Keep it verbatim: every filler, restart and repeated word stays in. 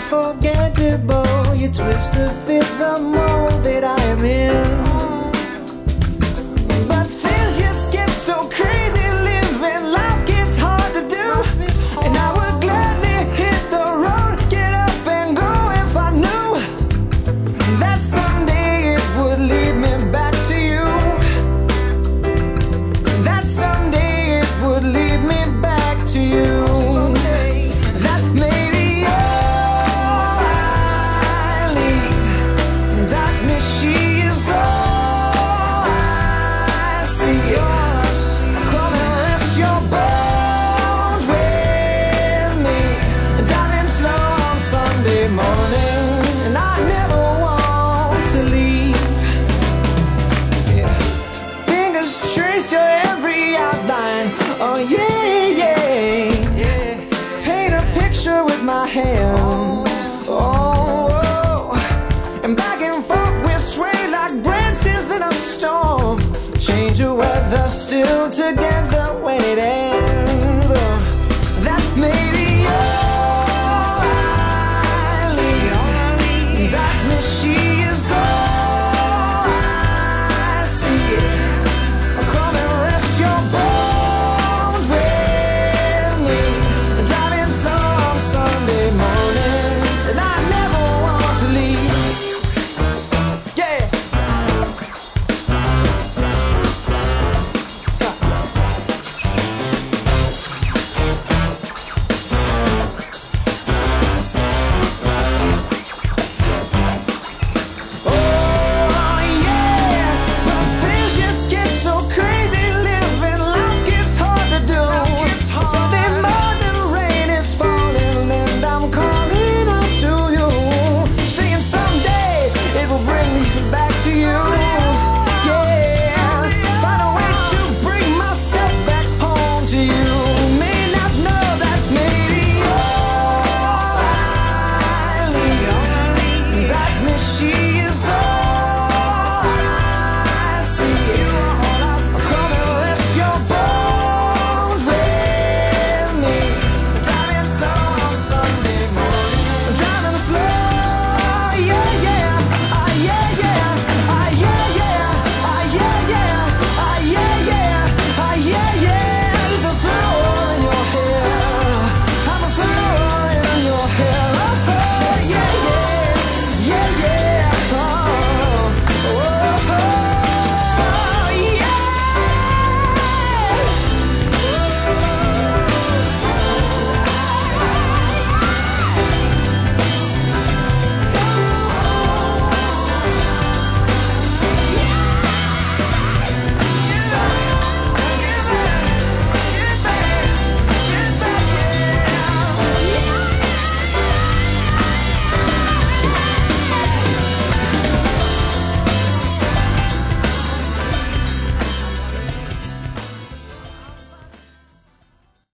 unforgettable. You twist to fit the mold that I am in. But things just get so crazy. Living life gets hard to do, and I would gladly hit the road, get up and go if I knew that someday it would lead me back to you. That someday it would lead me back to you. That maybe all I need. Darkness, she is all I see. Come and rest your bones with me. Driving slow on Sunday morning, and I never want to leave. Yeah. Fingers trace your every outline. Oh yeah, yeah. Paint a picture with my hands. Oh, oh. And back and forth we sway like branches in a storm. Change the weather, still together when it ends.